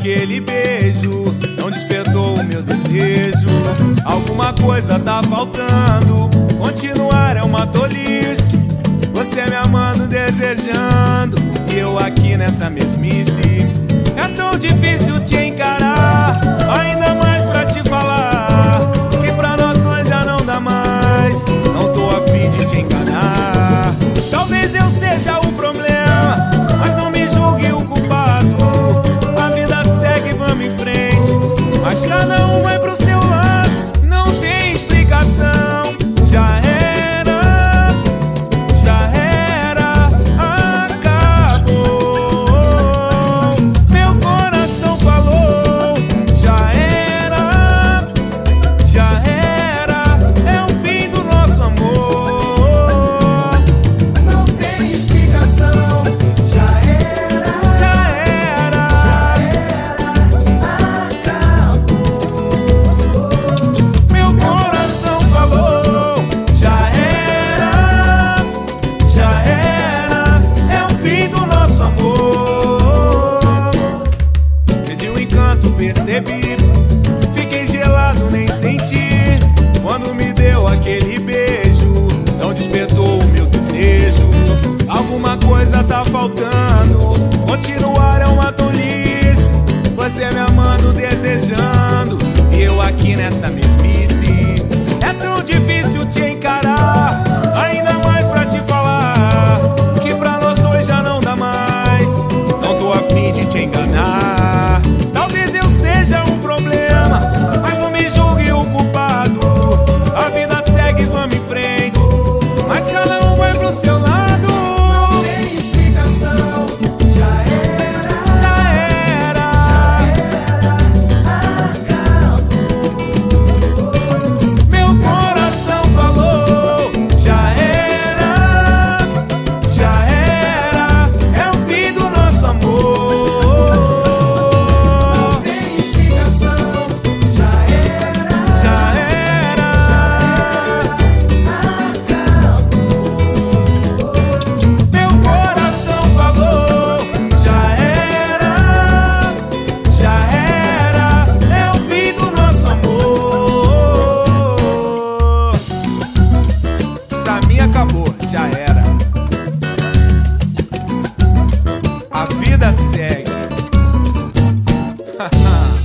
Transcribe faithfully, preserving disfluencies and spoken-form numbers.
aquele beijo não despertou o meu desejo. Alguma coisa tá faltando, continuar é uma tolice. Você me amando, desejando, e eu aqui nessa mesmice. É tão difícil te encarar, ainda mais pra te falar que pra nós dois já não dá mais. Não tô a fim de te enganar. Talvez eu seja o problema, mas não me julgue o culpado. A vida segue, vamos em frente, mas cada um vai pro seu lado. Não tem explicação, já era, já era, acabou. Meu coração falou, já era, já era, é o fim do nosso amor. Não tem explicação, já era, Já era, acabou. meu coração falou, já era, já era, é o fim do nosso amor. Perdi o encanto, percebi, fiquei gelado, nem senti. Quando me deu aquele beijo, não despertou o meu desejo. Alguma coisa tá faltando, continuar é uma tolice. Você me amando, desejando, e eu aqui nessa mesmice. É tão difícil te encarar, ainda mais pra te falar que pra nós dois já não dá mais. Não tô a fim de te enganar. Talvez eu seja um problema, mas não me julgue o culpado. A vida segue, vamos em frente, mas cada um vai pro seu lado. Não tem explicação, já era, Já era, acabou. meu coração falou, já era, já era, é o fim do nosso amor. Não tem explicação, já era, Já era, meu coração falou, já era, já era, é o fim do nosso amor. Pra mim acabou, já era. A vida segue.